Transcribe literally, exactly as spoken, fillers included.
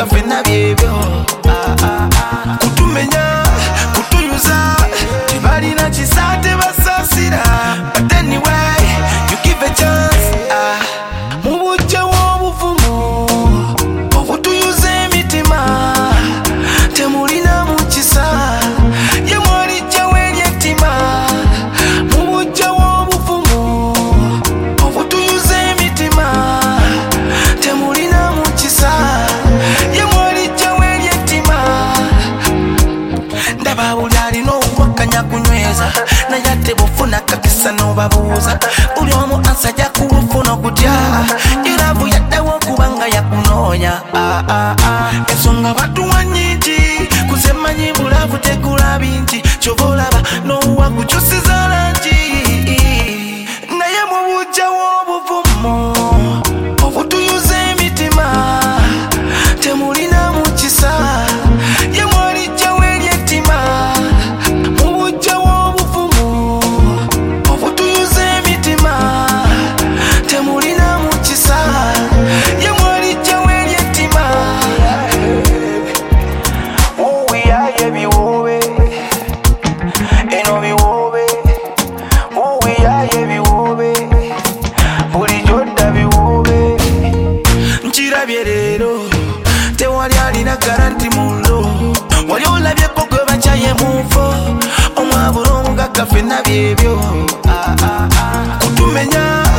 fenna byebyo. Kutumenya kutuyuza tebalina kisa tebasasira. But anyway you give a chance. Mu bujja w'obuvumu obutuyuza emitima temulina mu kisa ye mwalijja w'eryettima. Mu bujja w'obuvumu obutuyuza emitima temulina mu kisa ye mwalijja w'eryettima. Ndaba buli alina obuwakanya kunyweza naye ate bw'ofuna kakisa n'obabuuza buli omu ansajja kubufuna okutya era bwe yaddawo okubanga yakunoonya. Ensonga batuwa nnyingi kuze mmanyi bulavu tegula bingi kyova olaba n'owa kukyusiza langi. Naye mu bujja w'obuvumu obutuyuza emitima temulina mu kisa ye mwalijja w'eryettima. Mu bujja w'obuvumu obutuyuza emitima temulina mu kisa ye mwalijja w'eryettima. Wuwiyaye biwoobe eno biwoobe wuwiyaye biwoobe bulijjo dda biwoobe. Nkirabye leero tewali alina garanti mulo wali olabyeko gwe bakyaye mufo omwabula omugagga fenna byebyo. Kutumenya